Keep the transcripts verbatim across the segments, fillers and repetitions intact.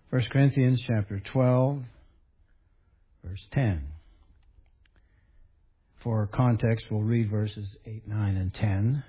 First Corinthians chapter twelve, verse ten. For context, we'll read verses eight, nine, and ten.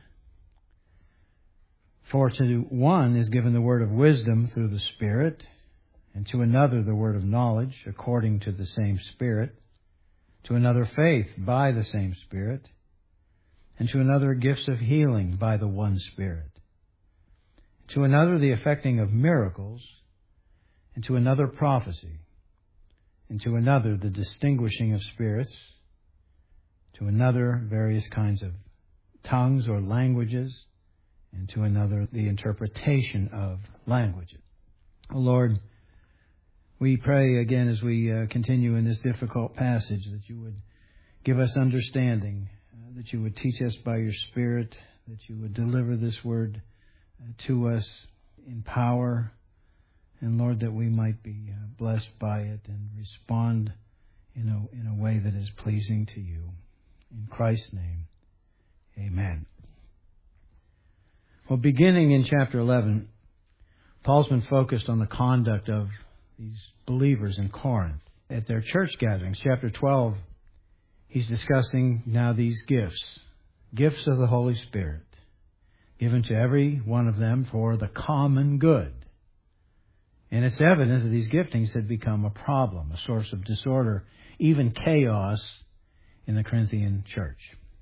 For to one is given the word of wisdom through the Spirit, and to another the word of knowledge according to the same Spirit, to another faith by the same Spirit, and to another gifts of healing by the one Spirit, to another the effecting of miracles, and to another prophecy, and to another the distinguishing of spirits, to another various kinds of tongues or languages, and to another the interpretation of languages. Oh Lord, we pray again as we uh, continue in this difficult passage that you would give us understanding, uh, that you would teach us by your Spirit, that you would deliver this word uh, to us in power, and Lord, that we might be uh, blessed by it and respond in a, in a way that is pleasing to you. In Christ's name, amen. Well, beginning in chapter eleven, Paul's been focused on the conduct of these believers in Corinth at their church gatherings. Chapter twelve, he's discussing now these gifts, gifts of the Holy Spirit, given to every one of them for the common good. And it's evident that these giftings had become a problem, a source of disorder, even chaos in the Corinthian church.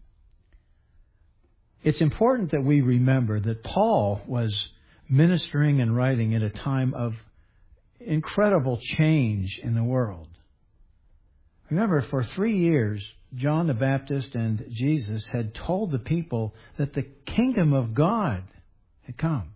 It's important that we remember that Paul was ministering and writing at a time of incredible change in the world. Remember, for three years, John the Baptist and Jesus had told the people that the kingdom of God had come.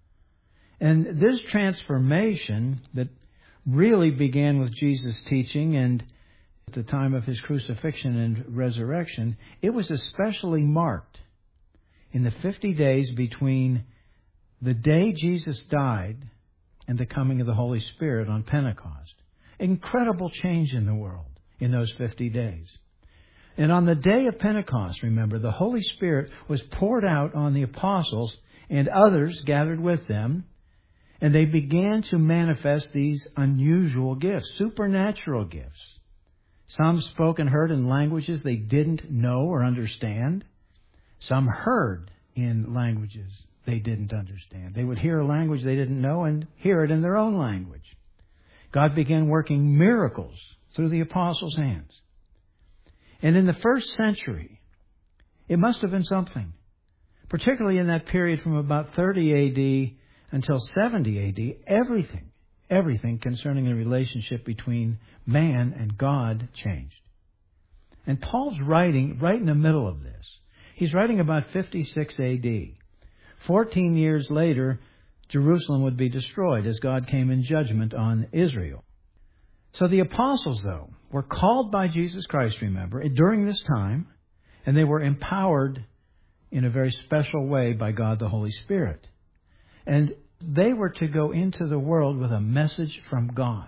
And this transformation that really began with Jesus' teaching and at the time of his crucifixion and resurrection, it was especially marked in the fifty days between the day Jesus died and the coming of the Holy Spirit on Pentecost. Incredible change in the world in those fifty days. And on the day of Pentecost, remember, the Holy Spirit was poured out on the apostles and others gathered with them, and they began to manifest these unusual gifts, supernatural gifts. Some spoke and heard in languages they didn't know or understand. Some heard in languages they didn't understand. They would hear a language they didn't know and hear it in their own language. God began working miracles through the apostles' hands. And in the first century, it must have been something, particularly in that period from about thirty A D until seventy A D, everything, everything concerning the relationship between man and God changed. And Paul's writing right in the middle of this. He's writing about fifty-six A D. Fourteen years later, Jerusalem would be destroyed as God came in judgment on Israel. So the apostles, though, were called by Jesus Christ, remember, during this time, and they were empowered in a very special way by God the Holy Spirit. And they were to go into the world with a message from God.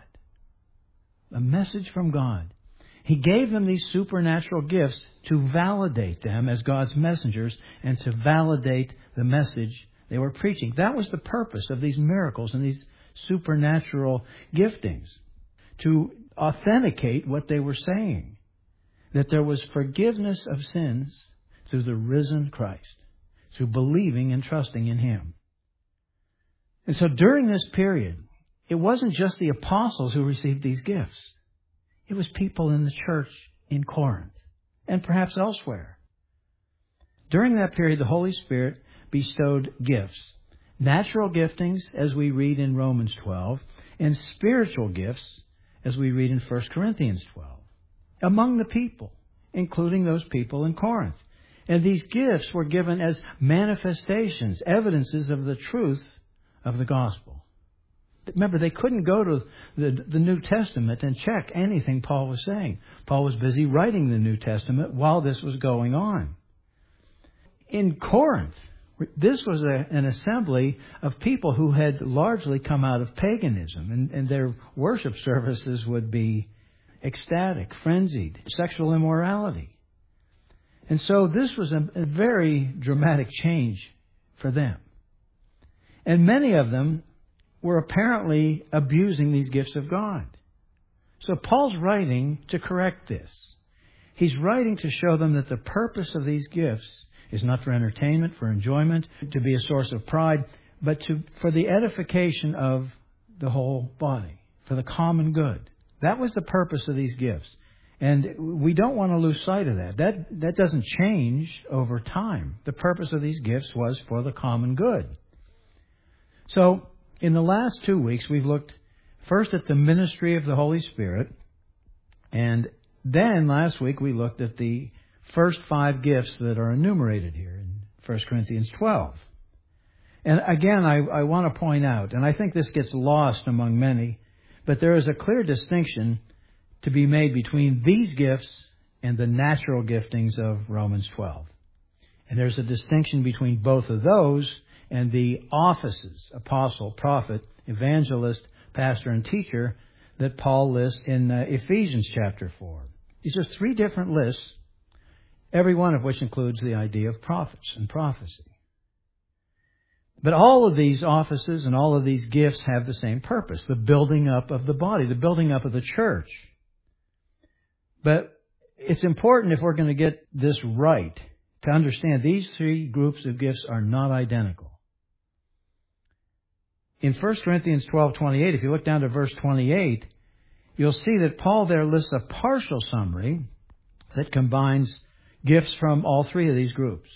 A message from God. He gave them these supernatural gifts to validate them as God's messengers and to validate the message they were preaching. That was the purpose of these miracles and these supernatural giftings, to authenticate what they were saying, that there was forgiveness of sins through the risen Christ, through believing and trusting in Him. And so during this period, it wasn't just the apostles who received these gifts. It was people in the church in Corinth and perhaps elsewhere. During that period, the Holy Spirit bestowed gifts, natural giftings, as we read in Romans twelve, and spiritual gifts, as we read in First Corinthians twelve, among the people, including those people in Corinth. And these gifts were given as manifestations, evidences of the truth of the gospel. Remember, they couldn't go to the, the New Testament and check anything Paul was saying. Paul was busy writing the New Testament while this was going on. In Corinth, this was a, an assembly of people who had largely come out of paganism, and, and their worship services would be ecstatic, frenzied, sexual immorality. And so this was a, a very dramatic change for them. And many of them were apparently abusing these gifts of God. So Paul's writing to correct this. He's writing to show them that the purpose of these gifts is not for entertainment, for enjoyment, to be a source of pride, but to for the edification of the whole body, for the common good. That was the purpose of these gifts. And we don't want to lose sight of that. That that doesn't change over time. The purpose of these gifts was for the common good. So, in the last two weeks, we've looked first at the ministry of the Holy Spirit, and then last week we looked at the first five gifts that are enumerated here in First Corinthians twelve. And again, I, I want to point out, and I think this gets lost among many, but there is a clear distinction to be made between these gifts and the natural giftings of Romans twelve. And there's a distinction between both of those and the offices, apostle, prophet, evangelist, pastor, and teacher, that Paul lists in uh, Ephesians chapter four. These are three different lists, every one of which includes the idea of prophets and prophecy. But all of these offices and all of these gifts have the same purpose, the building up of the body, the building up of the church. But it's important, if we're going to get this right, to understand these three groups of gifts are not identical. In First Corinthians twelve twenty-eight, if you look down to verse twenty-eight, you'll see that Paul there lists a partial summary that combines gifts from all three of these groups.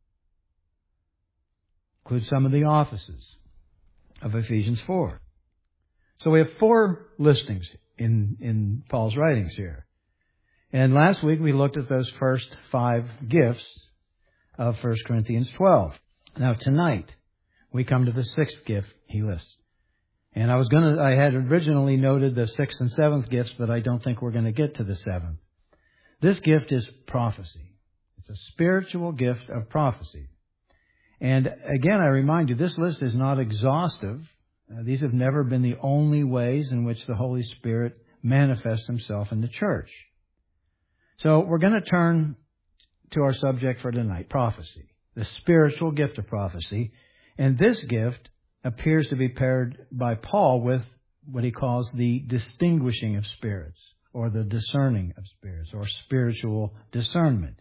Includes some of the offices of Ephesians four. So we have four listings in, in Paul's writings here. And last week we looked at those first five gifts of First Corinthians twelve. Now tonight we come to the sixth gift he lists. And I was going to, I had originally noted the sixth and seventh gifts, but I don't think we're going to get to the seventh. This gift is prophecy. It's a spiritual gift of prophecy. And again, I remind you, this list is not exhaustive. Uh, these have never been the only ways in which the Holy Spirit manifests himself in the church. So we're going to turn to our subject for tonight, prophecy, the spiritual gift of prophecy. And this gift appears to be paired by Paul with what he calls the distinguishing of spirits, or the discerning of spirits, or spiritual discernment.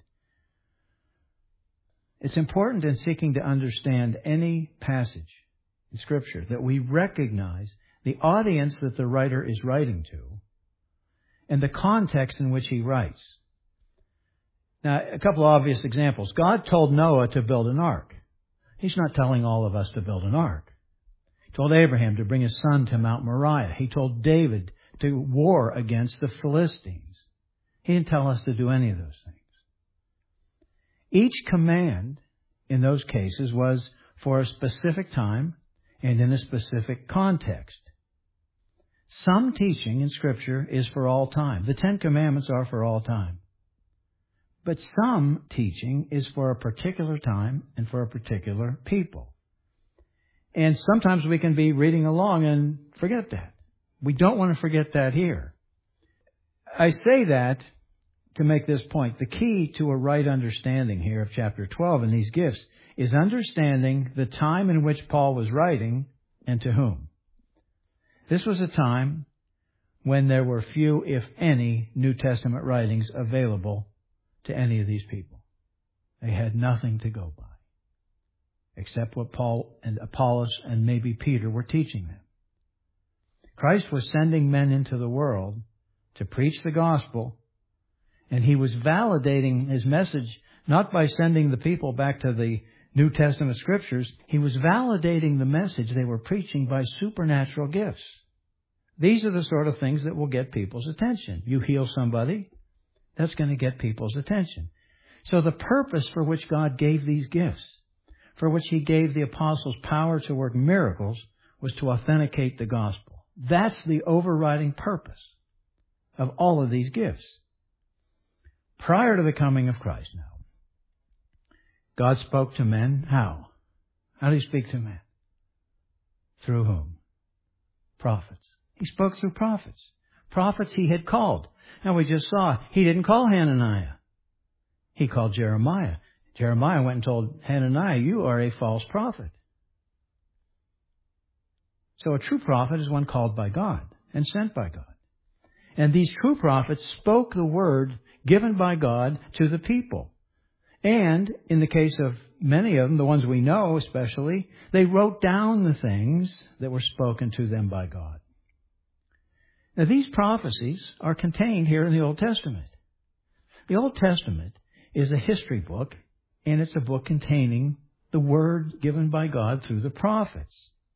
It's important in seeking to understand any passage in Scripture that we recognize the audience that the writer is writing to and the context in which he writes. Now, a couple of obvious examples. God told Noah to build an ark. He's not telling all of us to build an ark. He told Abraham to bring his son to Mount Moriah. He told David to war against the Philistines. He didn't tell us to do any of those things. Each command in those cases was for a specific time and in a specific context. Some teaching in Scripture is for all time. The Ten Commandments are for all time. But some teaching is for a particular time and for a particular people. And sometimes we can be reading along and forget that. We don't want to forget that here. I say that to make this point. The key to a right understanding here of chapter twelve and these gifts is understanding the time in which Paul was writing and to whom. This was a time when there were few, if any, New Testament writings available to any of these people. They had nothing to go by except what Paul and Apollos and maybe Peter were teaching them. Christ was sending men into the world to preach the gospel, and he was validating his message not by sending the people back to the New Testament Scriptures. He was validating the message they were preaching by supernatural gifts. These are the sort of things that will get people's attention. You heal somebody, that's going to get people's attention. So the purpose for which God gave these gifts, for which he gave the apostles power to work miracles, was to authenticate the gospel. That's the overriding purpose of all of these gifts. Prior to the coming of Christ now, God spoke to men how? How did he speak to men? Through whom? Prophets. He spoke through prophets. Prophets he had called. Now we just saw, he didn't call Hananiah. He called Jeremiah. Jeremiah went and told Hananiah, you are a false prophet. So a true prophet is one called by God and sent by God. And these true prophets spoke the word given by God to the people. And in the case of many of them, the ones we know especially, they wrote down the things that were spoken to them by God. Now these prophecies are contained here in the Old Testament. The Old Testament is a history book, and it's a book containing the word given by God through the prophets.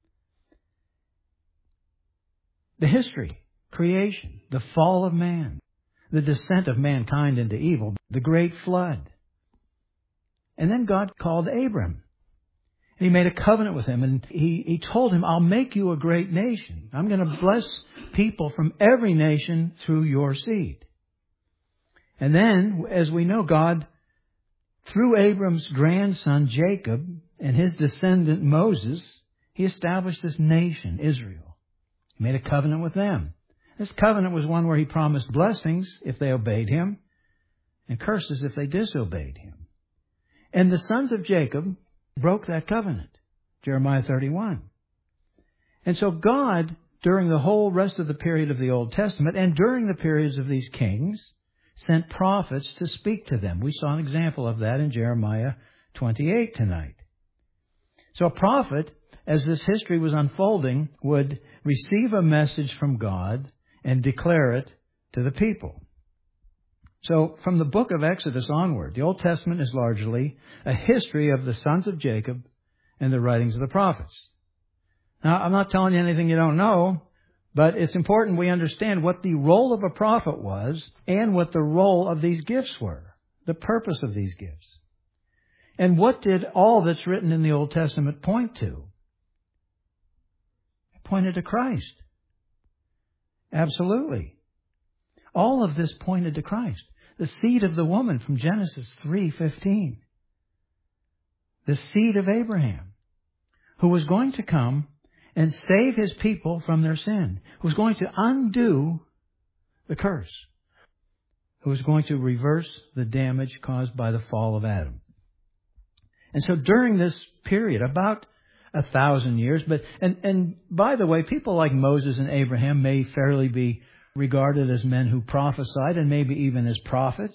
The history, creation, the fall of man, the descent of mankind into evil, the great flood. And then God called Abram. And He made a covenant with him, and he, he told him, I'll make you a great nation. I'm going to bless people from every nation through your seed. And then, as we know, God, through Abram's grandson Jacob and his descendant Moses, He established this nation, Israel. He made a covenant with them. This covenant was one where He promised blessings if they obeyed Him and curses if they disobeyed Him. And the sons of Jacob broke that covenant, Jeremiah thirty-one. And so God, during the whole rest of the period of the Old Testament and during the periods of these kings, sent prophets to speak to them. We saw an example of that in Jeremiah twenty-eight tonight. So a prophet, as this history was unfolding, would receive a message from God and declare it to the people. So from the book of Exodus onward, the Old Testament is largely a history of the sons of Jacob and the writings of the prophets. Now, I'm not telling you anything you don't know, but it's important we understand what the role of a prophet was and what the role of these gifts were, the purpose of these gifts. And what did all that's written in the Old Testament point to? It pointed to Christ. Absolutely. All of this pointed to Christ. The seed of the woman from Genesis three fifteen. The seed of Abraham, who was going to come and save His people from their sin, who was going to undo the curse, who was going to reverse the damage caused by the fall of Adam. And so during this period, about a thousand years, but and, and by the way, people like Moses and Abraham may fairly be regarded as men who prophesied and maybe even as prophets.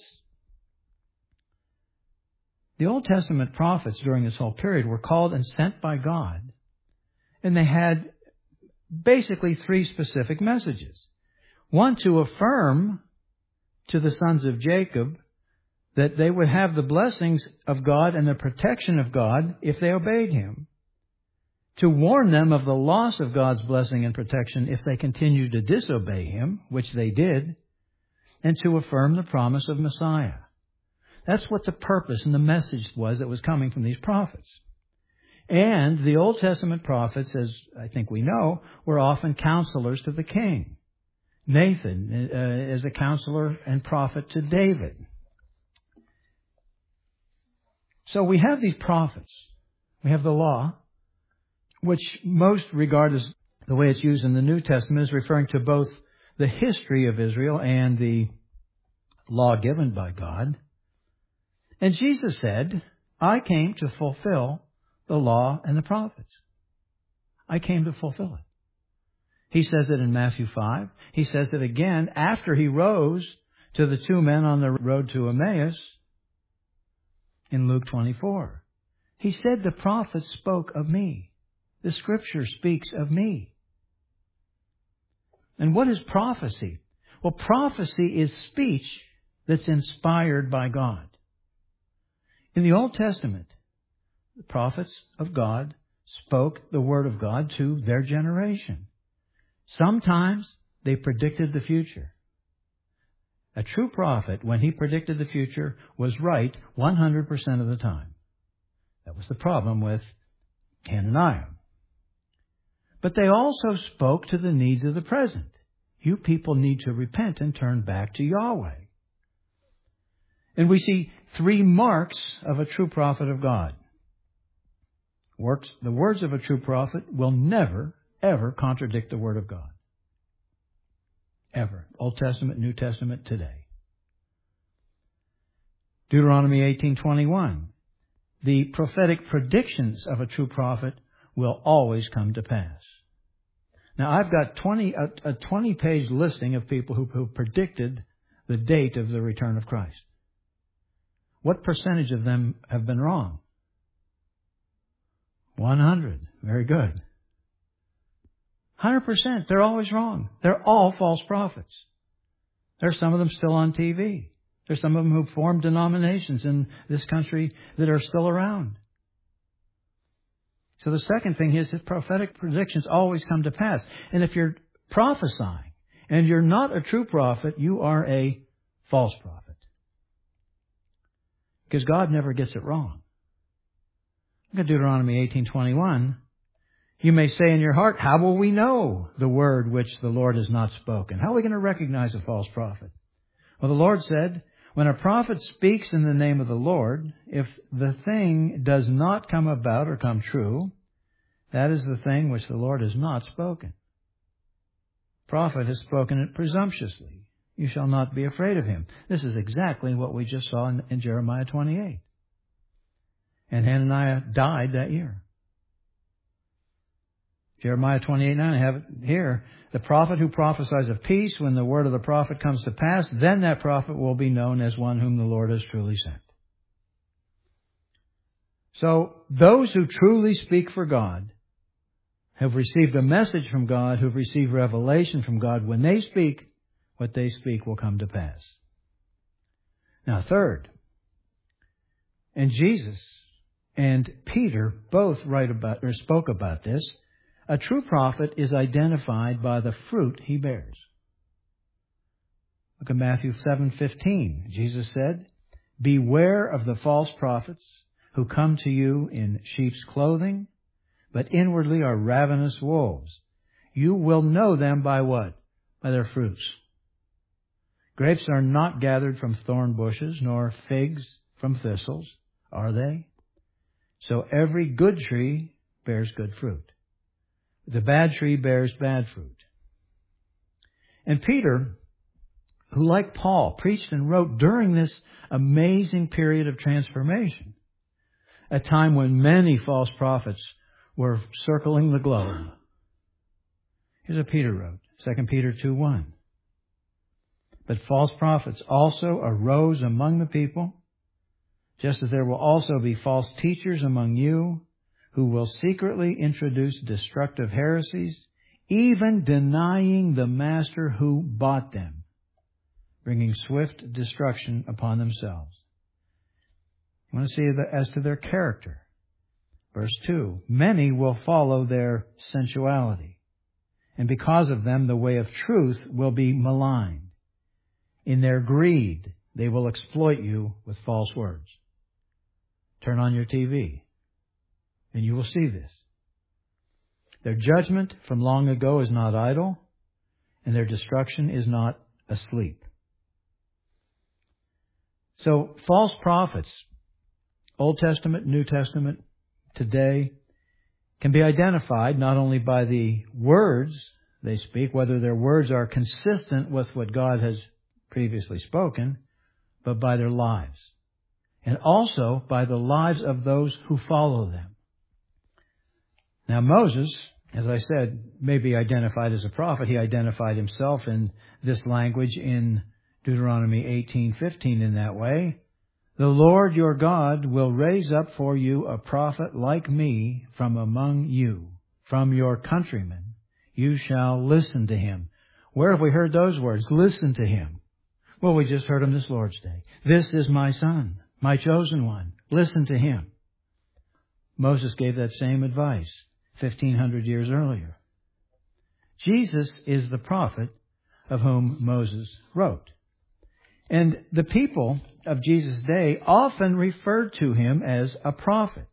The Old Testament prophets during this whole period were called and sent by God, and they had basically three specific messages. One, to affirm to the sons of Jacob that they would have the blessings of God and the protection of God if they obeyed Him. To warn them of the loss of God's blessing and protection if they continued to disobey Him, which they did, and to affirm the promise of Messiah. That's what the purpose and the message was that was coming from these prophets. And the Old Testament prophets, as I think we know, were often counselors to the king. Nathan uh, is a counselor and prophet to David. So we have these prophets. We have the law, which most regard as the way it's used in the New Testament is referring to both the history of Israel and the law given by God. And Jesus said, I came to fulfill the law and the prophets. I came to fulfill it. He says it in Matthew five. He says it again after He rose to the two men on the road to Emmaus in Luke twenty-four. He said, the prophets spoke of me. The Scripture speaks of me. And what is prophecy? Well, prophecy is speech that's inspired by God. In the Old Testament, the prophets of God spoke the Word of God to their generation. Sometimes they predicted the future. A true prophet, when he predicted the future, was right one hundred percent of the time. That was the problem with Hananiah. But they also spoke to the needs of the present. You people need to repent and turn back to Yahweh. And we see three marks of a true prophet of God. Works, the words of a true prophet will never, ever contradict the Word of God. Ever. Old Testament, New Testament, today. Deuteronomy eighteen twenty-one. The prophetic predictions of a true prophet will always come to pass. Now, I've got twenty a, a twenty-page listing of people who, who predicted the date of the return of Christ. What percentage of them have been wrong? one hundred. Very good. one hundred percent. They're always wrong. They're all false prophets. There's some of them still on T V. There's some of them who formed denominations in this country that are still around. So the second thing is that prophetic predictions always come to pass. And if you're prophesying and you're not a true prophet, you are a false prophet. Because God never gets it wrong. Look at Deuteronomy eighteen twenty-one. You may say in your heart, how will we know the word which the Lord has not spoken? How are we going to recognize a false prophet? Well, the Lord said, when a prophet speaks in the name of the Lord, if the thing does not come about or come true, that is the thing which the Lord has not spoken. Prophet has spoken it presumptuously. You shall not be afraid of him. This is exactly what we just saw in, in Jeremiah twenty-eight. And Hananiah died that year. Jeremiah twenty-eight nine, I have it here. The prophet who prophesies of peace, when the word of the prophet comes to pass, then that prophet will be known as one whom the Lord has truly sent. So, those who truly speak for God, have received a message from God, who've received revelation from God, when they speak, what they speak will come to pass. Now, third, and Jesus and Peter both write about or spoke about this. A true prophet is identified by the fruit he bears. Look at Matthew seven fifteen. Jesus said, beware of the false prophets who come to you in sheep's clothing, but inwardly are ravenous wolves. You will know them by what? By their fruits. Grapes are not gathered from thorn bushes, nor figs from thistles, are they? So every good tree bears good fruit. The bad tree bears bad fruit. And Peter, who like Paul, preached and wrote during this amazing period of transformation, a time when many false prophets were circling the globe. Here's what Peter wrote, Second Peter two one. But false prophets also arose among the people, just as there will also be false teachers among you, who will secretly introduce destructive heresies, even denying the master who bought them, bringing swift destruction upon themselves. I want to see the, as to their character. Verse two, many will follow their sensuality, and because of them the way of truth will be maligned. In their greed, they will exploit you with false words. Turn on your T V, and you will see this. Their judgment from long ago is not idle, and their destruction is not asleep. So, false prophets, Old Testament, New Testament, today, can be identified not only by the words they speak, whether their words are consistent with what God has previously spoken, but by their lives. And also by the lives of those who follow them. Now Moses, as I said, may be identified as a prophet. He identified himself in this language in Deuteronomy eighteen fifteen in that way. The Lord your God will raise up for you a prophet like me from among you, from your countrymen. You shall listen to him. Where have we heard those words? Listen to him. Well, we just heard him this Lord's Day. This is my son, my chosen one. Listen to him. Moses gave that same advice fifteen hundred years earlier. Jesus is the prophet of whom Moses wrote. And the people of Jesus' day often referred to him as a prophet.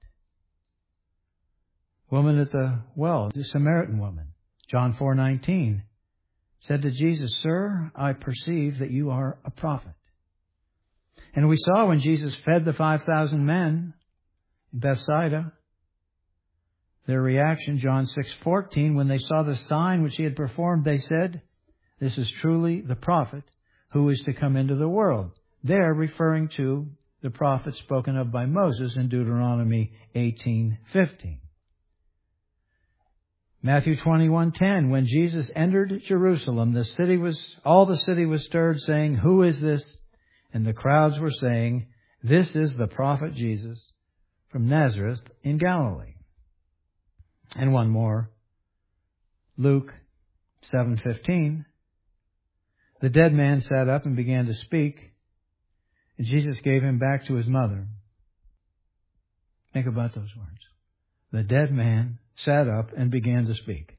Woman at the well, the Samaritan woman, John four nineteen, said to Jesus, Sir, I perceive that you are a prophet. And we saw when Jesus fed the five thousand men in Bethsaida, their reaction, John six fourteen, when they saw the sign which he had performed, they said, this is truly the prophet who is to come into the world. They're referring to the prophet spoken of by Moses in Deuteronomy eighteen fifteen. Matthew twenty-one ten, when Jesus entered Jerusalem, the city was, all the city was stirred, saying, "Who is this?" And the crowds were saying, "This is the prophet Jesus from Nazareth in Galilee." And one more. Luke seven fifteen. The dead man sat up and began to speak, and Jesus gave him back to his mother. Think about those words. The dead man sat up and began to speak.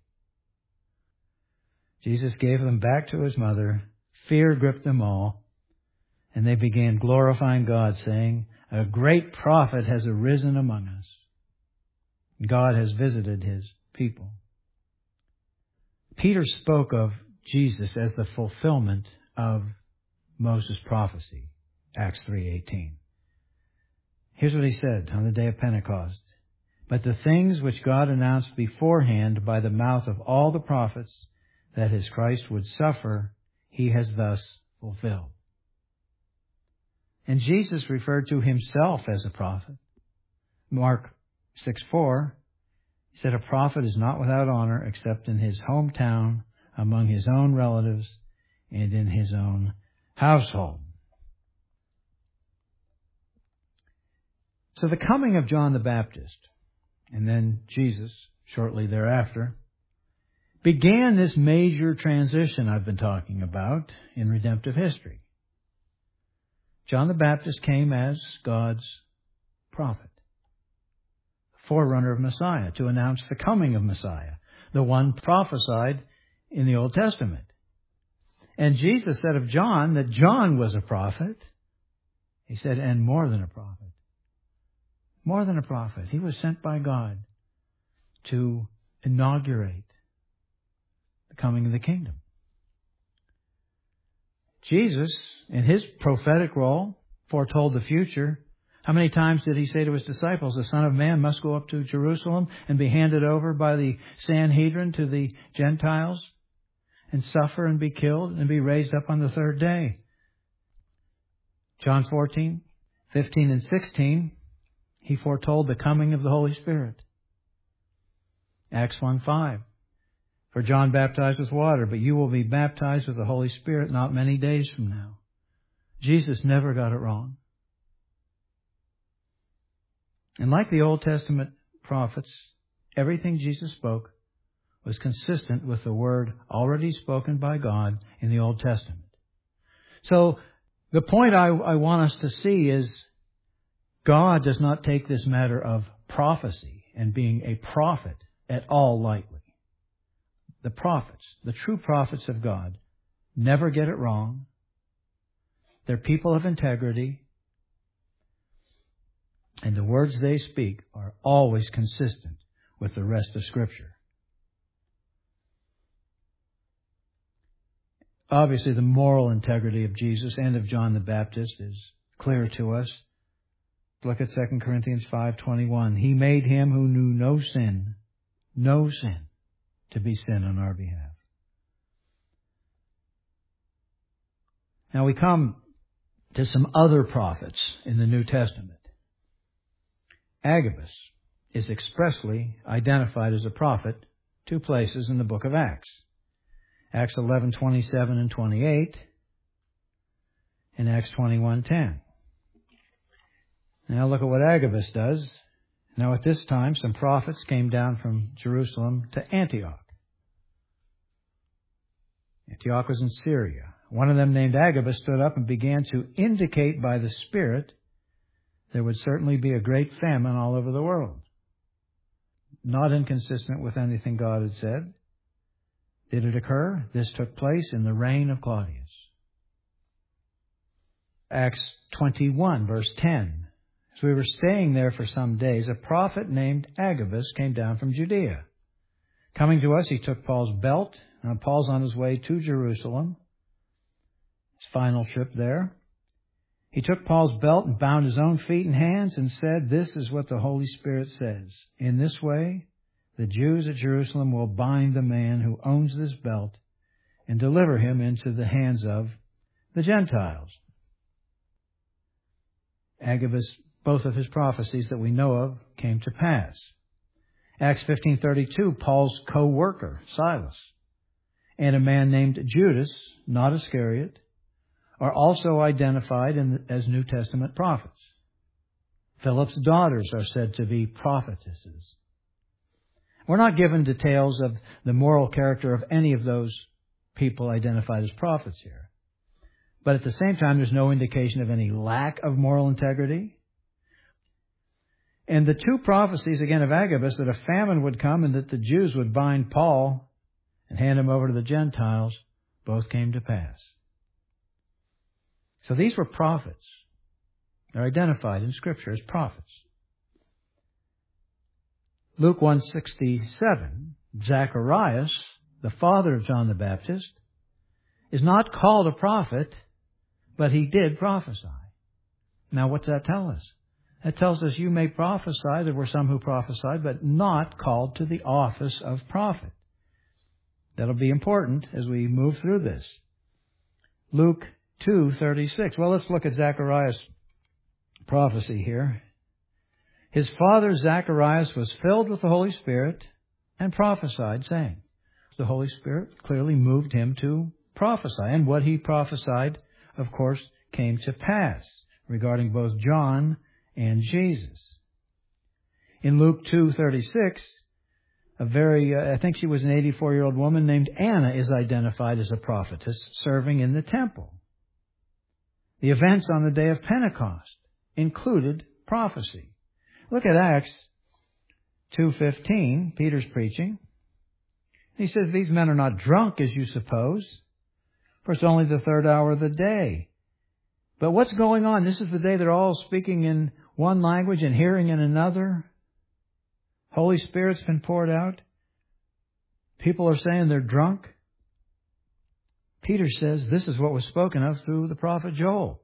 Jesus gave them back to his mother. Fear gripped them all, and they began glorifying God, saying, "A great prophet has arisen among us. God has visited his people." Peter spoke of Jesus as the fulfillment of Moses' prophecy, Acts three eighteen. Here's what he said on the day of Pentecost. "But the things which God announced beforehand by the mouth of all the prophets, that his Christ would suffer, he has thus fulfilled." And Jesus referred to himself as a prophet. Mark six four, he said, "A prophet is not without honor except in his hometown, among his own relatives, and in his own household." So the coming of John the Baptist, and then Jesus shortly thereafter, began this major transition I've been talking about in redemptive history. John the Baptist came as God's prophet, forerunner of Messiah, to announce the coming of Messiah, the one prophesied in the Old Testament. And Jesus said of John that John was a prophet. He said, and more than a prophet. More than a prophet. He was sent by God to inaugurate the coming of the kingdom. Jesus, in his prophetic role, foretold the future. How many times did he say to his disciples, the Son of Man must go up to Jerusalem and be handed over by the Sanhedrin to the Gentiles and suffer and be killed and be raised up on the third day? John fourteen, fifteen and sixteen, he foretold the coming of the Holy Spirit. Acts one five, for John baptized with water, but you will be baptized with the Holy Spirit not many days from now. Jesus never got it wrong. And like the Old Testament prophets, everything Jesus spoke was consistent with the word already spoken by God in the Old Testament. So the point I, I want us to see is God does not take this matter of prophecy and being a prophet at all lightly. The prophets, the true prophets of God, never get it wrong. They're people of integrity. And the words they speak are always consistent with the rest of Scripture. Obviously, the moral integrity of Jesus and of John the Baptist is clear to us. Look at Second Corinthians five twenty-one. He made him who knew no sin, no sin, to be sin on our behalf. Now we come to some other prophets in the New Testament. Agabus is expressly identified as a prophet two places in the book of Acts. Acts eleven twenty-seven and twenty-eight, and Acts twenty-one ten. Now look at what Agabus does. Now at this time, some prophets came down from Jerusalem to Antioch. Antioch was in Syria. One of them, named Agabus, stood up and began to indicate by the Spirit there would certainly be a great famine all over the world. Not inconsistent with anything God had said. Did it occur? This took place in the reign of Claudius. Acts twenty-one, verse ten. As we were staying there for some days, a prophet named Agabus came down from Judea. Coming to us, he took Paul's belt. Now Paul's on his way to Jerusalem, his final trip there. He took Paul's belt and bound his own feet and hands and said, "This is what the Holy Spirit says. In this way, the Jews at Jerusalem will bind the man who owns this belt and deliver him into the hands of the Gentiles." Agabus, both of his prophecies that we know of, came to pass. Acts fifteen thirty-two, Paul's co-worker, Silas, and a man named Judas, not Iscariot, are also identified in, as New Testament prophets. Philip's daughters are said to be prophetesses. We're not given details of the moral character of any of those people identified as prophets here. But at the same time, there's no indication of any lack of moral integrity. And the two prophecies, again, of Agabus, that a famine would come and that the Jews would bind Paul and hand him over to the Gentiles, both came to pass. So these were prophets. They're identified in Scripture as prophets. Luke one sixty-seven, Zacharias, the father of John the Baptist, is not called a prophet, but he did prophesy. Now, what's that tell us? That tells us you may prophesy. There were some who prophesied, but not called to the office of prophet. That'll be important as we move through this. Luke two thirty-six. Well, let's look at Zacharias' prophecy here. His father Zacharias was filled with the Holy Spirit and prophesied, saying, the Holy Spirit clearly moved him to prophesy. And what he prophesied, of course, came to pass regarding both John and Jesus. In Luke two thirty-six, a very, uh, I think she was an eighty-four-year-old woman named Anna is identified as a prophetess serving in the temple. The events on the day of Pentecost included prophecy. Look at Acts two fifteen, Peter's preaching. He says, these men are not drunk as you suppose, for it's only the third hour of the day. But what's going on? This is the day they're all speaking in one language and hearing in another. Holy Spirit's been poured out. People are saying they're drunk. Peter says this is what was spoken of through the prophet Joel.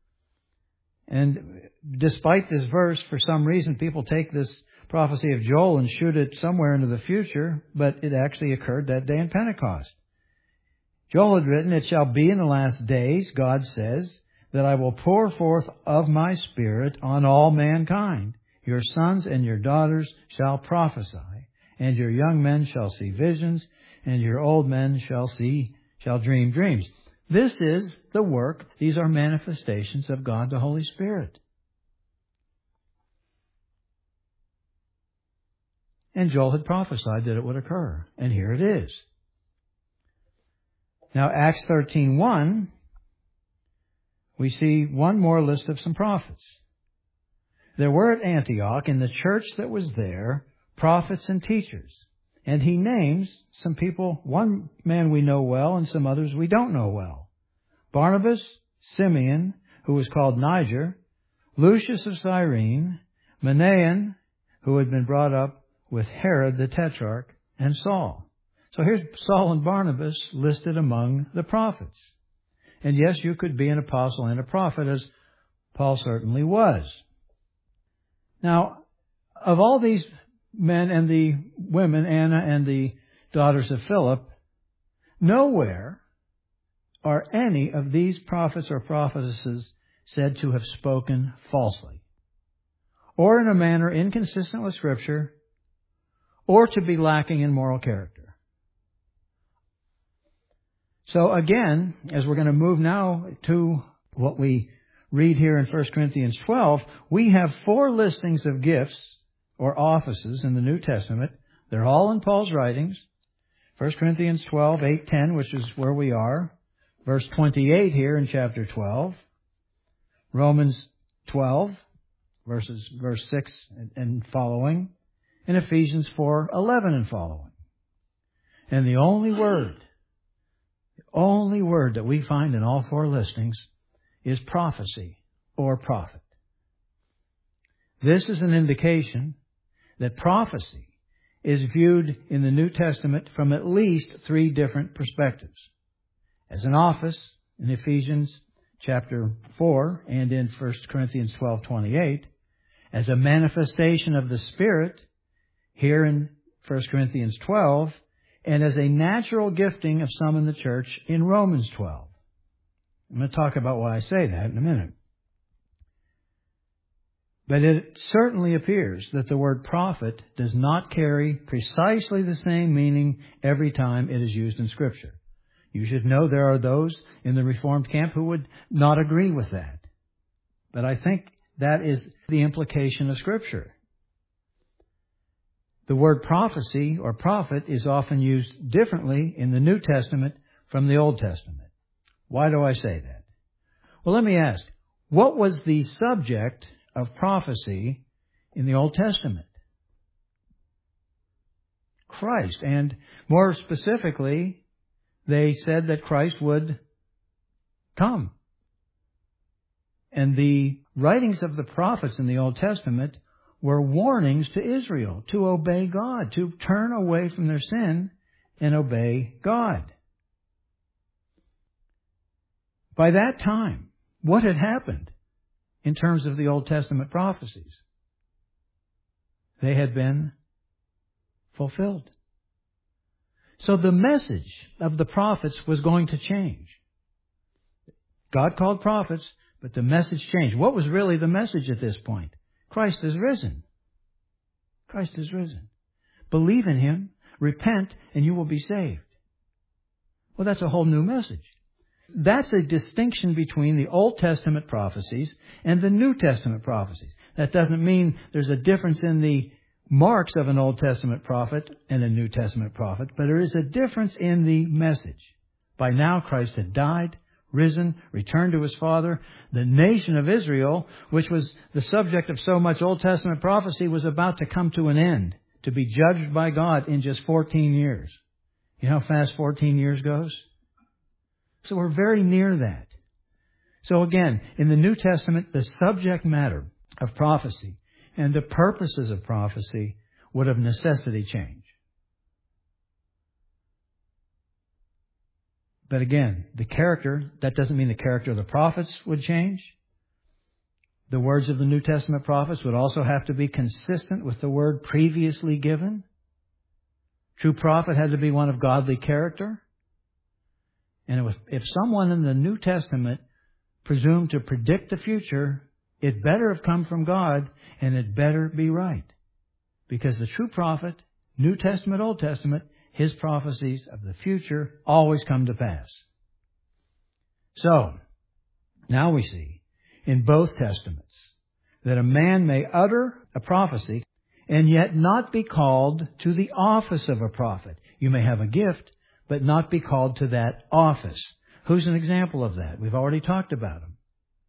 And despite this verse, for some reason, people take this prophecy of Joel and shoot it somewhere into the future, but it actually occurred that day in Pentecost. Joel had written, it shall be in the last days, God says, that I will pour forth of my Spirit on all mankind. Your sons and your daughters shall prophesy, and your young men shall see visions, and your old men shall see, shall dream dreams. This is the work. These are manifestations of God the Holy Spirit. And Joel had prophesied that it would occur. And here it is. Now, Acts thirteen one, we see one more list of some prophets. There were at Antioch, in the church that was there, prophets and teachers. And he names some people, one man we know well and some others we don't know well. Barnabas, Simeon, who was called Niger, Lucius of Cyrene, Manaen, who had been brought up with Herod the Tetrarch, and Saul. So here's Saul and Barnabas listed among the prophets. And yes, you could be an apostle and a prophet, as Paul certainly was. Now, of all these men and the women, Anna and the daughters of Philip, nowhere are any of these prophets or prophetesses said to have spoken falsely, or in a manner inconsistent with Scripture, or to be lacking in moral character. So again, as we're going to move now to what we read here in First Corinthians twelve, we have four listings of gifts or offices in the New Testament. They're all in Paul's writings. First Corinthians twelve, eight, ten, which is where we are. Verse twenty-eight here in chapter twelve. Romans twelve, verses, verse six and following. And Ephesians four, eleven and following. And the only word, the only word that we find in all four listings is prophecy or prophet. This is an indication that prophecy is viewed in the New Testament from at least three different perspectives. As an office in Ephesians chapter four and in First Corinthians twelve twenty-eight, as a manifestation of the Spirit here in First Corinthians twelve, and as a natural gifting of some in the church in Romans twelve. I'm going to talk about why I say that in a minute. But it certainly appears that the word prophet does not carry precisely the same meaning every time it is used in Scripture. You should know there are those in the Reformed camp who would not agree with that. But I think that is the implication of Scripture. The word prophecy or prophet is often used differently in the New Testament from the Old Testament. Why do I say that? Well, let me ask, what was the subject of prophecy in the Old Testament? Christ. And more specifically, they said that Christ would come. And the writings of the prophets in the Old Testament were warnings to Israel to obey God, to turn away from their sin and obey God. By that time, what had happened in terms of the Old Testament prophecies? They had been fulfilled. So the message of the prophets was going to change. God called prophets, but the message changed. What was really the message at this point? Christ is risen. Christ is risen. Believe in Him, repent, and you will be saved. Well, that's a whole new message. That's a distinction between the Old Testament prophecies and the New Testament prophecies. That doesn't mean there's a difference in the marks of an Old Testament prophet and a New Testament prophet, but there is a difference in the message. By now, Christ had died, risen, returned to His Father. The nation of Israel, which was the subject of so much Old Testament prophecy, was about to come to an end, to be judged by God in just fourteen years. You know how fast fourteen years goes? So we're very near that. So again, in the New Testament, the subject matter of prophecy and the purposes of prophecy would of necessity change. But again, the character, that doesn't mean the character of the prophets would change. The words of the New Testament prophets would also have to be consistent with the word previously given. True prophet had to be one of godly character. And it was, if someone in the New Testament presumed to predict the future, it better have come from God, and it better be right. Because the true prophet, New Testament, Old Testament, his prophecies of the future always come to pass. So, now we see in both Testaments that a man may utter a prophecy and yet not be called to the office of a prophet. You may have a gift, but not be called to that office. Who's an example of that? We've already talked about him.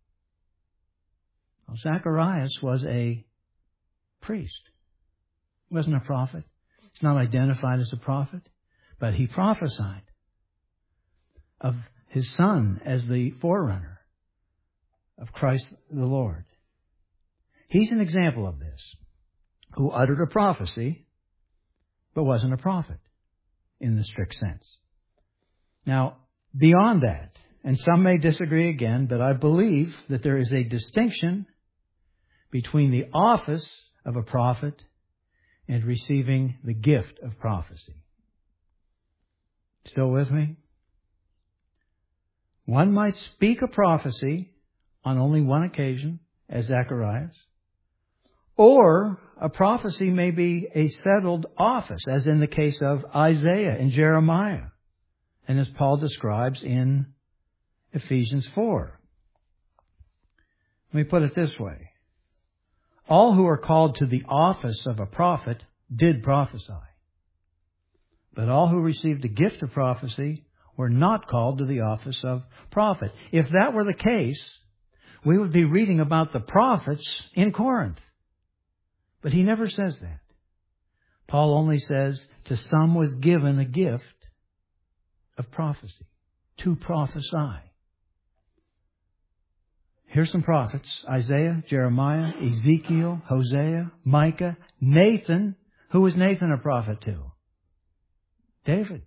Well, Zacharias was a priest. He wasn't a prophet. He's not identified as a prophet, but he prophesied of his son as the forerunner of Christ the Lord. He's an example of this, who uttered a prophecy, but wasn't a prophet in the strict sense. Now, beyond that, and some may disagree again, but I believe that there is a distinction between the office of a prophet and receiving the gift of prophecy. Still with me? One might speak a prophecy on only one occasion, as Zacharias, or a prophecy may be a settled office, as in the case of Isaiah and Jeremiah, and as Paul describes in Ephesians four. Let me put it this way. All who are called to the office of a prophet did prophesy. But all who received the gift of prophecy were not called to the office of prophet. If that were the case, we would be reading about the prophets in Corinth. But he never says that. Paul only says, to some was given a gift of prophecy, to prophesy. Here's some prophets: Isaiah, Jeremiah, Ezekiel, Hosea, Micah, Nathan. Who was Nathan a prophet to? David.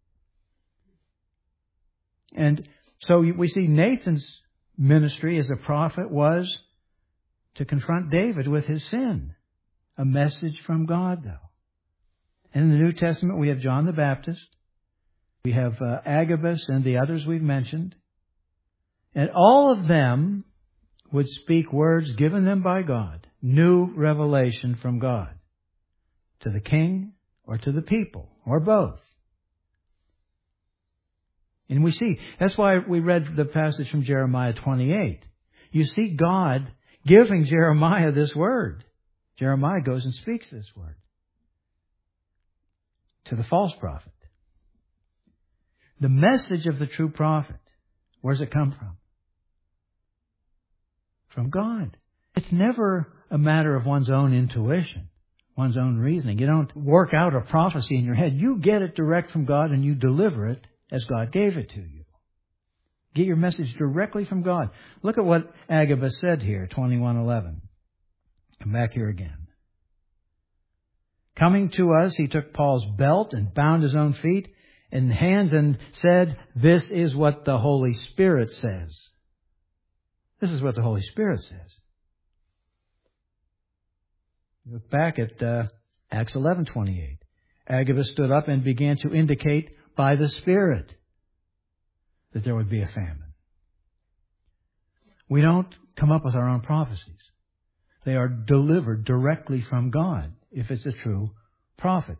And so we see Nathan's ministry as a prophet was to confront David with his sin. A message from God, though. And in the New Testament, we have John the Baptist. We have uh, Agabus and the others we've mentioned. And all of them would speak words given them by God, new revelation from God. To the king or to the people, or both. And we see, that's why we read the passage from Jeremiah twenty-eight. You see God giving Jeremiah this word. Jeremiah goes and speaks this word to the false prophet. The message of the true prophet, where does it come from? From God. It's never a matter of one's own intuition, one's own reasoning. You don't work out a prophecy in your head. You get it direct from God and you deliver it as God gave it to you. Get your message directly from God. Look at what Agabus said here, twenty-one eleven. Come back here again. Coming to us, he took Paul's belt and bound his own feet and hands and said, "This is what the Holy Spirit says." This is what the Holy Spirit says. Look back at uh, Acts eleven twenty-eight. Agabus stood up and began to indicate by the Spirit that there would be a famine. We don't come up with our own prophecies. They are delivered directly from God if it's a true prophet.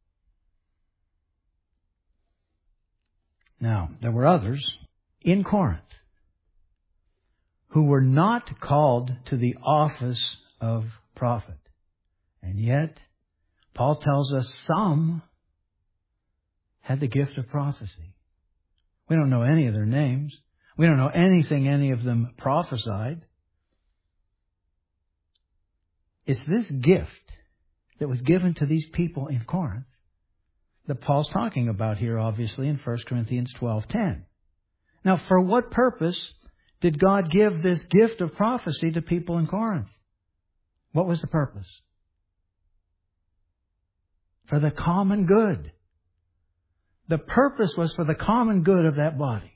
Now, there were others in Corinth who were not called to the office of prophet. And yet, Paul tells us some had the gift of prophecy. We don't know any of their names. We don't know anything any of them prophesied. It's this gift that was given to these people in Corinth that Paul's talking about here, obviously, in First Corinthians twelve ten. Now, for what purpose did God give this gift of prophecy to people in Corinth? What was the purpose? For the common good. The purpose was for the common good of that body.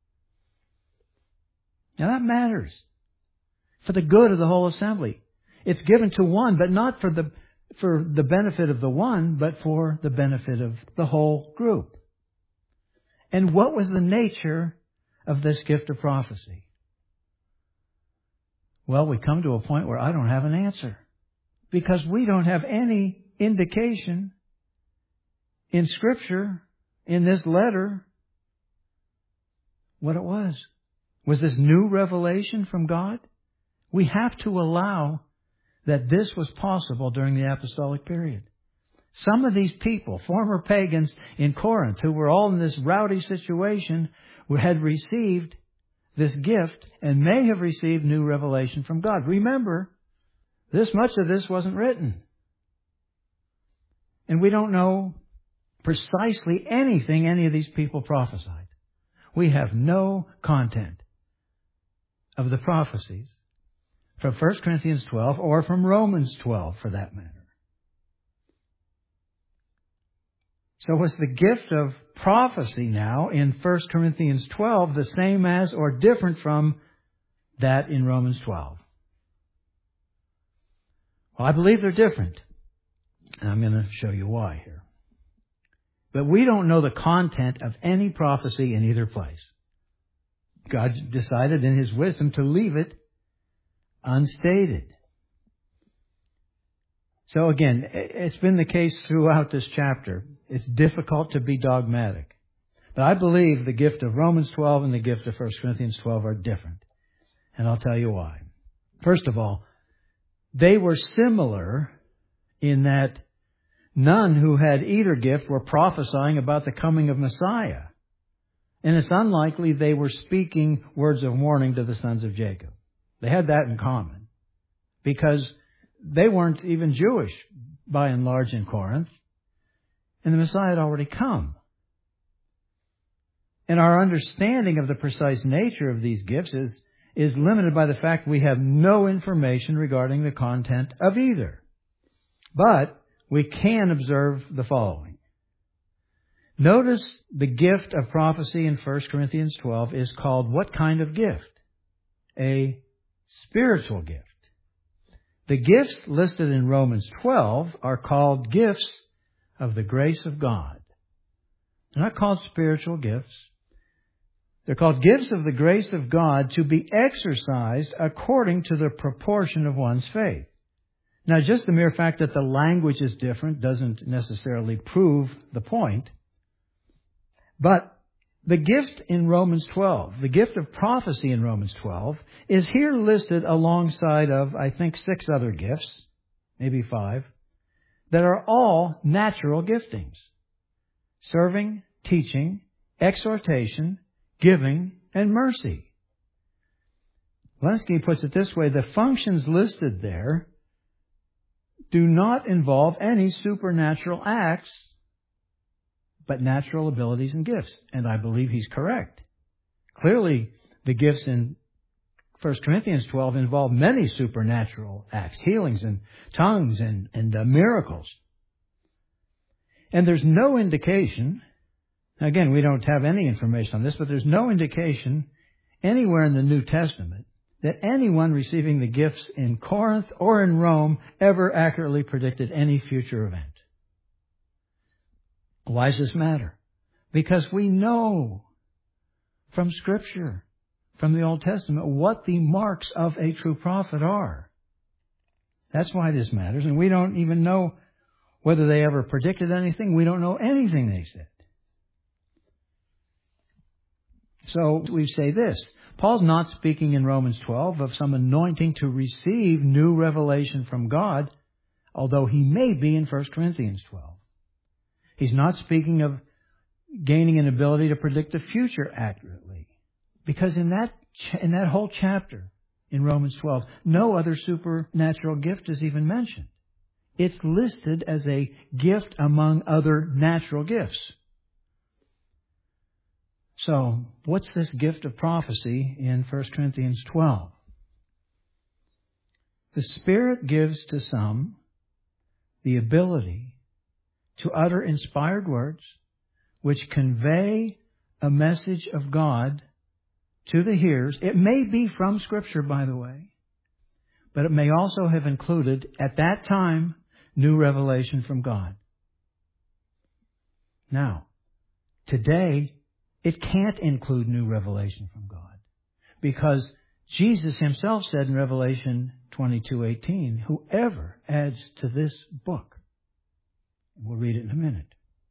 Now that matters. For the good of the whole assembly. It's given to one, but not for the for the benefit of the one, but for the benefit of the whole group. And what was the nature of this gift of prophecy? Well, we come to a point where I don't have an answer. Because we don't have any indication in Scripture, in this letter, what it was. Was this new revelation from God? We have to allow that this was possible during the apostolic period. Some of these people, former pagans in Corinth, who were all in this rowdy situation, had received this gift and may have received new revelation from God. Remember, this much of this wasn't written. And we don't know precisely anything any of these people prophesied. We have no content of the prophecies from First Corinthians twelve or from Romans twelve for that matter. So was the gift of prophecy now in First Corinthians twelve the same as or different from that in Romans twelve? Well, I believe they're different. And I'm going to show you why here. But we don't know the content of any prophecy in either place. God decided in His wisdom to leave it unstated. So again, it's been the case throughout this chapter. It's difficult to be dogmatic. But I believe the gift of Romans twelve and the gift of First Corinthians twelve are different. And I'll tell you why. First of all, they were similar in that none who had either gift were prophesying about the coming of Messiah. And it's unlikely they were speaking words of warning to the sons of Jacob. They had that in common. Because they weren't even Jewish, by and large, in Corinth. And the Messiah had already come. And our understanding of the precise nature of these gifts is, is limited by the fact we have no information regarding the content of either. But we can observe the following. Notice the gift of prophecy in First Corinthians twelve is called what kind of gift? A spiritual gift. The gifts listed in Romans twelve are called gifts of the grace of God. They're not called spiritual gifts. They're called gifts of the grace of God to be exercised according to the proportion of one's faith. Now, just the mere fact that the language is different doesn't necessarily prove the point. But the gift in Romans twelve, the gift of prophecy in Romans twelve, is here listed alongside of, I think, six other gifts, maybe five, that are all natural giftings. Serving, teaching, exhortation, giving, and mercy. Lenski puts it this way: the functions listed there do not involve any supernatural acts, but natural abilities and gifts. And I believe he's correct. Clearly, the gifts in First Corinthians twelve involve many supernatural acts, healings and tongues and, and uh, miracles. And there's no indication, again, we don't have any information on this, but there's no indication anywhere in the New Testament that anyone receiving the gifts in Corinth or in Rome ever accurately predicted any future event. Why does this matter? Because we know from Scripture, from the Old Testament, what the marks of a true prophet are. That's why this matters. And we don't even know whether they ever predicted anything. We don't know anything they said. So we say this: Paul's not speaking in Romans twelve of some anointing to receive new revelation from God, although he may be in First Corinthians twelve. He's not speaking of gaining an ability to predict the future accurately, because in that in that whole chapter in Romans twelve, no other supernatural gift is even mentioned. It's listed as a gift among other natural gifts. So, what's this gift of prophecy in First Corinthians twelve? The Spirit gives to some the ability to utter inspired words which convey a message of God to the hearers. It may be from Scripture, by the way, but it may also have included, at that time, new revelation from God. Now, today, it can't include new revelation from God, because Jesus himself said in Revelation twenty-two eighteen, whoever adds to this book, we'll read it in a minute.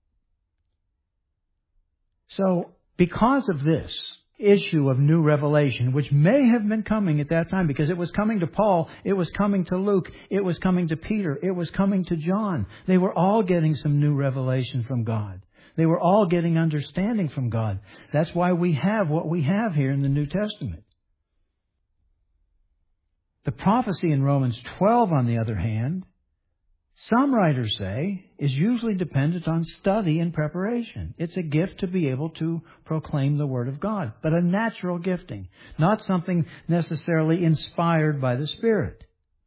So, because of this issue of new revelation, which may have been coming at that time, because it was coming to Paul, it was coming to Luke, it was coming to Peter, it was coming to John. They were all getting some new revelation from God. They were all getting understanding from God. That's why we have what we have here in the New Testament. The prophecy in Romans twelve, on the other hand, some writers say, is usually dependent on study and preparation. It's a gift to be able to proclaim the Word of God, but a natural gifting, not something necessarily inspired by the Spirit.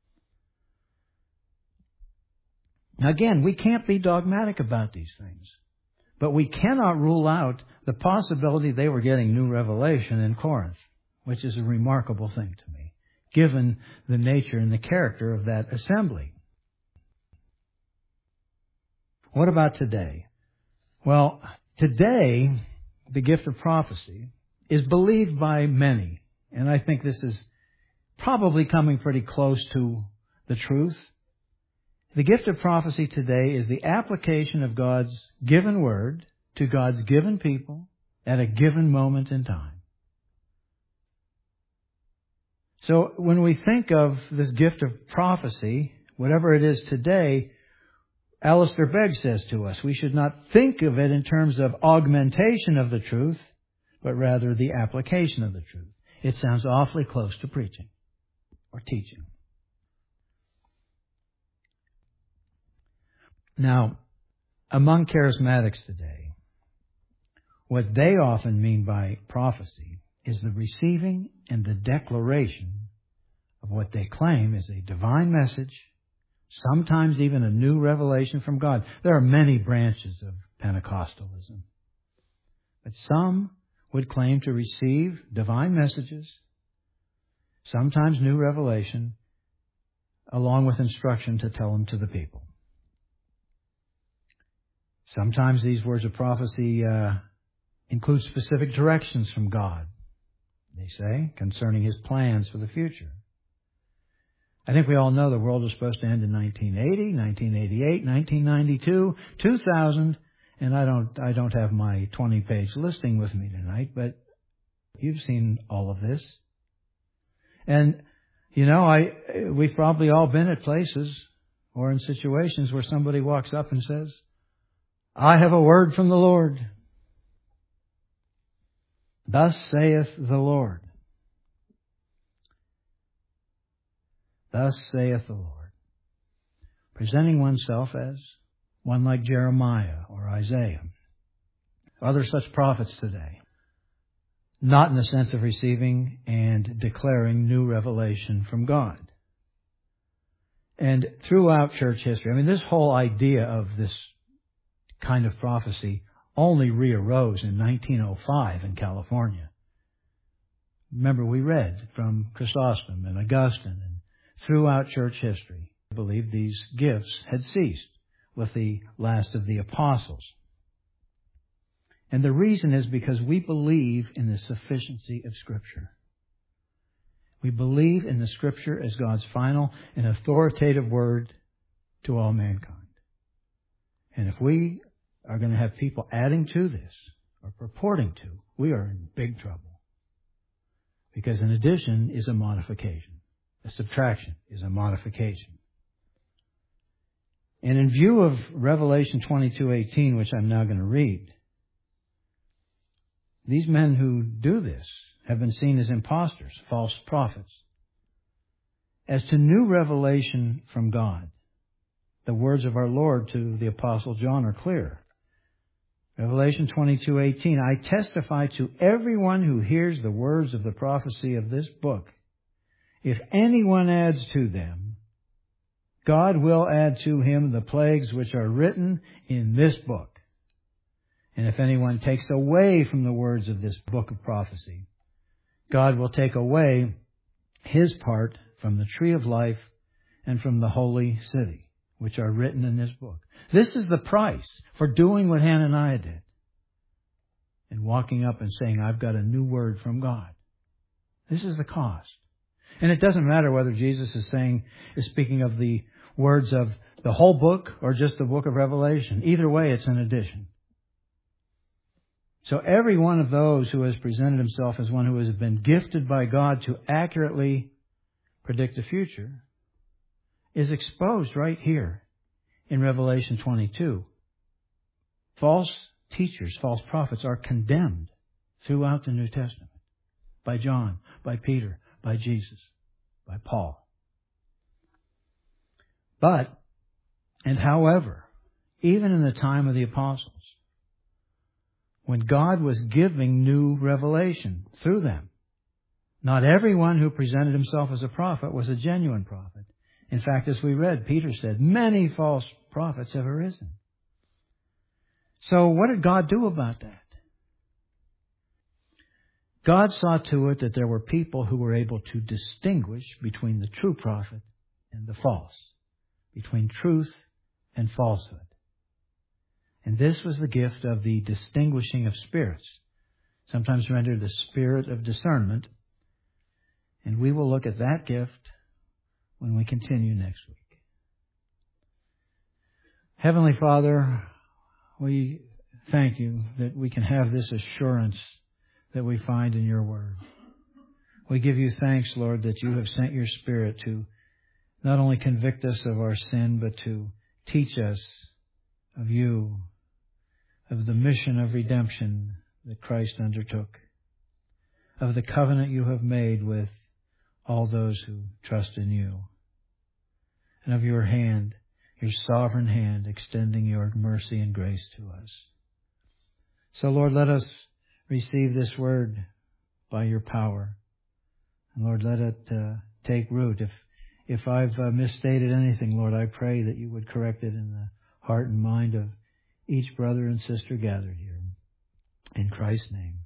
Now again, we can't be dogmatic about these things, but we cannot rule out the possibility they were getting new revelation in Corinth, which is a remarkable thing to me, given the nature and the character of that assembly. What about today? Well, today, the gift of prophecy is believed by many, and I think this is probably coming pretty close to the truth. The gift of prophecy today is the application of God's given word to God's given people at a given moment in time. So when we think of this gift of prophecy, whatever it is today, Alistair Begg says to us, we should not think of it in terms of augmentation of the truth, but rather the application of the truth. It sounds awfully close to preaching or teaching. Now, among charismatics today, what they often mean by prophecy is the receiving and the declaration of what they claim is a divine message, sometimes even a new revelation from God. There are many branches of Pentecostalism, but some would claim to receive divine messages, sometimes new revelation, along with instruction to tell them to the people. Sometimes these words of prophecy uh, include specific directions from God, they say, concerning His plans for the future. I think we all know the world was supposed to end in nineteen eighty, nineteen eighty-eight, nineteen ninety-two, two thousand, and I don't, I don't have my twenty-page listing with me tonight, but you've seen all of this. And, you know, I, we've probably all been at places or in situations where somebody walks up and says, I have a word from the Lord. Thus saith the Lord. Thus saith the Lord. Presenting oneself as one like Jeremiah or Isaiah. Other such prophets today. Not in the sense of receiving and declaring new revelation from God. And throughout church history, I mean, this whole idea of this kind of prophecy only re-arose in nineteen oh five in California. Remember, we read from Chrysostom and Augustine and throughout church history, I believe these gifts had ceased with the last of the apostles. And the reason is because we believe in the sufficiency of Scripture. We believe in the Scripture as God's final and authoritative word to all mankind. And if we are going to have people adding to this, or purporting to, we are in big trouble. Because an addition is a modification. A subtraction is a modification. And in view of Revelation twenty-two eighteen, which I'm now going to read, these men who do this have been seen as impostors, false prophets. As to new revelation from God, the words of our Lord to the Apostle John are clear. Revelation twenty-two eighteen, I testify to everyone who hears the words of the prophecy of this book. If anyone adds to them, God will add to him the plagues which are written in this book. And if anyone takes away from the words of this book of prophecy, God will take away his part from the tree of life and from the holy city, which are written in this book. This is the price for doing what Hananiah did and walking up and saying, I've got a new word from God. This is the cost. And it doesn't matter whether Jesus is saying, is speaking of the words of the whole book or just the book of Revelation. Either way, it's an addition. So every one of those who has presented himself as one who has been gifted by God to accurately predict the future is exposed right here in Revelation twenty-two. False teachers, false prophets are condemned throughout the New Testament by John, by Peter, by Jesus, by Paul. But, and however, even in the time of the apostles, when God was giving new revelation through them, not everyone who presented himself as a prophet was a genuine prophet. In fact, as we read, Peter said, many false prophets have arisen. So what did God do about that? God saw to it that there were people who were able to distinguish between the true prophet and the false, between truth and falsehood. And this was the gift of the distinguishing of spirits, sometimes rendered the spirit of discernment. And we will look at that gift when we continue next week. Heavenly Father, we thank you that we can have this assurance that we find in your word. We give you thanks, Lord, that you have sent your Spirit to not only convict us of our sin, but to teach us of you, of the mission of redemption that Christ undertook, of the covenant you have made with all those who trust in you, and of your hand, your sovereign hand, extending your mercy and grace to us. So, Lord, let us receive this word by your power. And Lord, let it uh, take root. If if I've uh, misstated anything, Lord, I pray that you would correct it in the heart and mind of each brother and sister gathered here. In Christ's name.